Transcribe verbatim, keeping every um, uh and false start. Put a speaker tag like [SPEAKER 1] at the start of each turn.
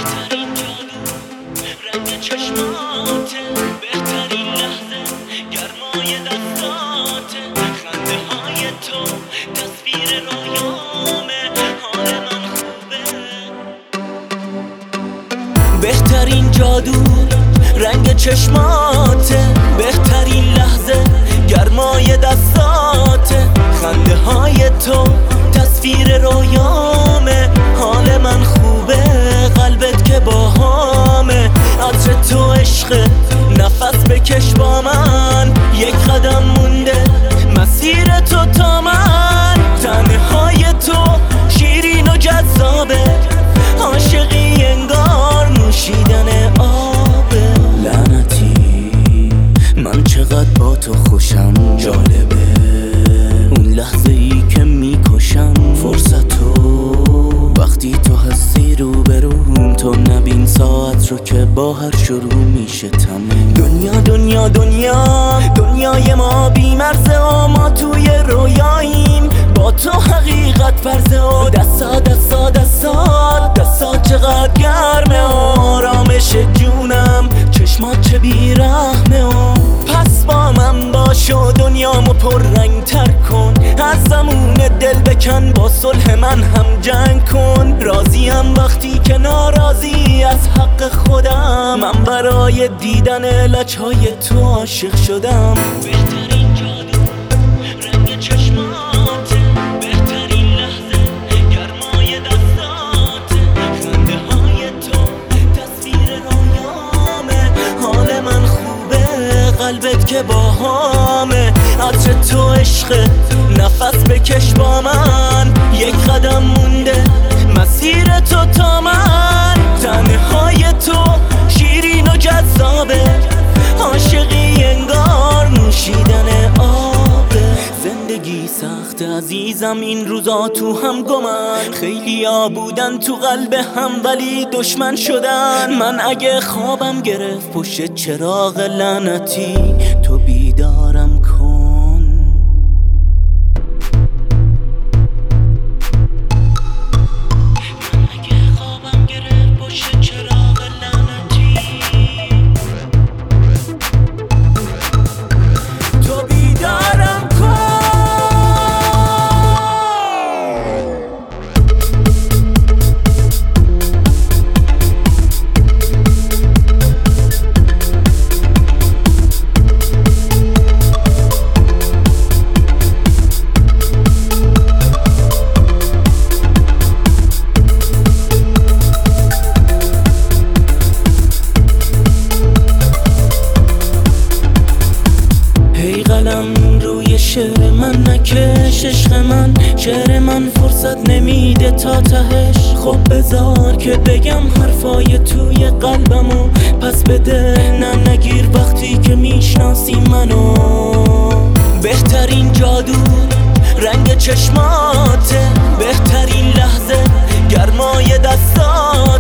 [SPEAKER 1] بهترین جادو رنگ چشماته، بهترین لحظه گرمای دستاته، خنده های تو تصویر رویامه، حال من خوبه. بهترین جادو رنگ چشماته، بهترین لحظه گرمای دستاته، خنده های تو تصویر رویامه، حال من خوبه، قلبت که باهامه. عطر تو عشق، نفس بکش با من، یک قدم مونده مسیر تو تا من. تنهای تو شیرین و جذابه، عاشقی انگار نوشیدن آبه. لعنتی من چقدر با تو خوشم، جالبه اون لحظه ای که میکشم فرصتو، وقتی تو هستی رو بروم، تو نبین ساعت رو که با هر شروع میشه تموم. دنیا دنیا دنیا دنیای ما بی مرزه و ما توی رویاییم، با تو حقیقت فرزه و دستا دستا دستا دستا چقدر گرمه و آرامش جونم، چشمات چه بیرحمه و پس با من باش و دنیامو پر رنگ تر کن، از زمون دل بکن با صلح من هم جنگ کن. راضیم وقتی که ناراضی از حق خودم، من برای دیدن لجهای تو عاشق شدم. بهترین جادو رنگ چشماته، بهترین لحظه گرمای دستاته، خنده های تو تصویر رویامه، حال من خوبه، قلبت که باهامه. عطر تو عشق، نفس بکش با من، یک قدم مونده مسیر تو تا من. تنهای تو شیرین و جذابه، عاشقی انگار نوشیدن آبه. زندگی سخت عزیزم این روزا تو هم گمن، خیلی ها بودن تو قلب هم ولی دشمن شدن. من اگه خوابم گرفت پشت چراغ لعنتی، تو بیدارم کن. روی شعر من نکش عشق من، شعر من فرصت نمیده تا تهش. خب بذار که بگم حرفای توی قلبمو، پس بده نه نگیر وقتی که میشناسی منو. بهترین جادو رنگ چشماته، بهترین لحظه گرمای دستات،